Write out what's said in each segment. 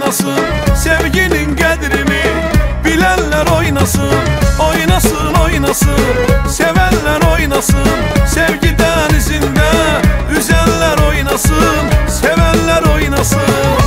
oynasın, sevginin qədrini bilenler oynasın. Oynasın, oynasın, sevenler oynasın. Sevgi denizinde yüzenler oynasın, sevenler oynasın.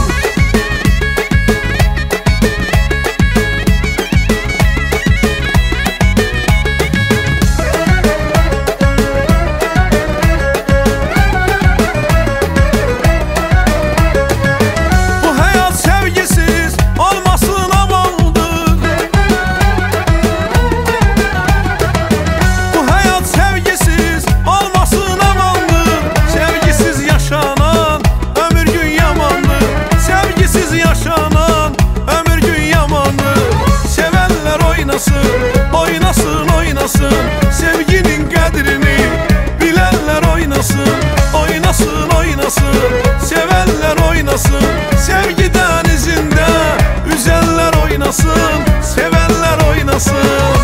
Oynasın, oynasın, sevginin qədrini bilenler oynasın. Oynasın, oynasın, sevenler oynasın. Sevgi denizinde yüzenler oynasın, sevenler oynasın.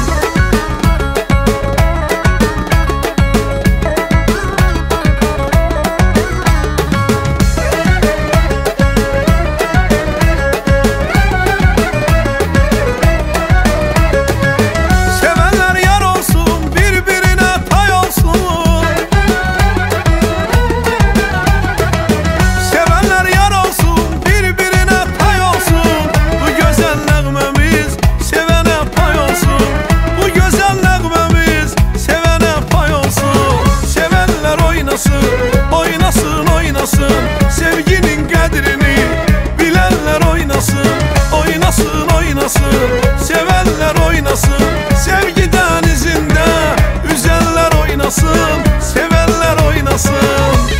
Oynasın, oynasın, sevginin qədrini bilenler oynasın. Oynasın, oynasın, sevenler oynasın. Sevgi denizinde yüzenler oynasın, sevenler oynasın.